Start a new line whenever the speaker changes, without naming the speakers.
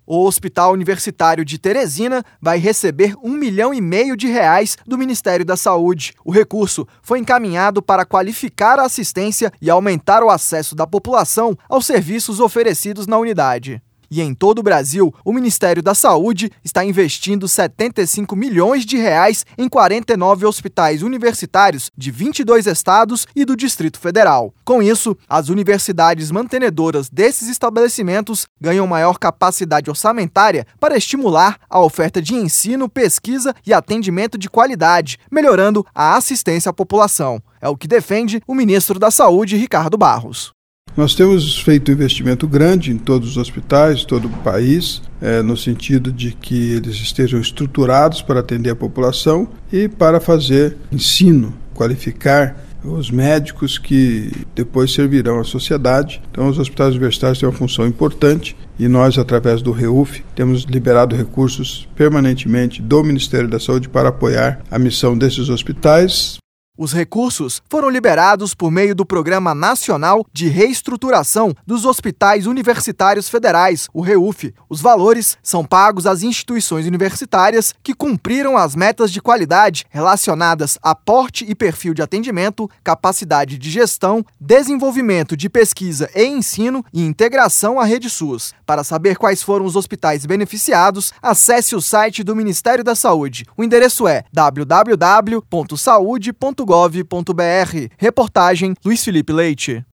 O Hospital Universitário de Teresina vai receber R$ 1,5 milhão do Ministério da Saúde. O recurso foi encaminhado para qualificar a assistência e aumentar o acesso da população aos serviços oferecidos na unidade. E em todo o Brasil, o Ministério da Saúde está investindo R$ 75 milhões em 49 hospitais universitários de 22 estados e do Distrito Federal. Com isso, as universidades mantenedoras desses estabelecimentos ganham maior capacidade orçamentária para estimular a oferta de ensino, pesquisa e atendimento de qualidade, melhorando a assistência à população. É o que defende o ministro da Saúde, Ricardo Barros.
Nós temos feito um investimento grande em todos os hospitais, todo o país, no sentido de que eles estejam estruturados para atender a população e para fazer ensino, qualificar os médicos que depois servirão à sociedade. Então, os hospitais universitários têm uma função importante e nós, através do REUF, temos liberado recursos permanentemente do Ministério da Saúde para apoiar a missão desses hospitais.
Os recursos foram liberados por meio do Programa Nacional de Reestruturação dos Hospitais Universitários Federais, o REUF. Os valores são pagos às instituições universitárias que cumpriram as metas de qualidade relacionadas a porte e perfil de atendimento, capacidade de gestão, desenvolvimento de pesquisa e ensino e integração à rede SUS. Para saber quais foram os hospitais beneficiados, acesse o site do Ministério da Saúde. O endereço é www.saude.gov.br. Reportagem Luiz Felipe Leite.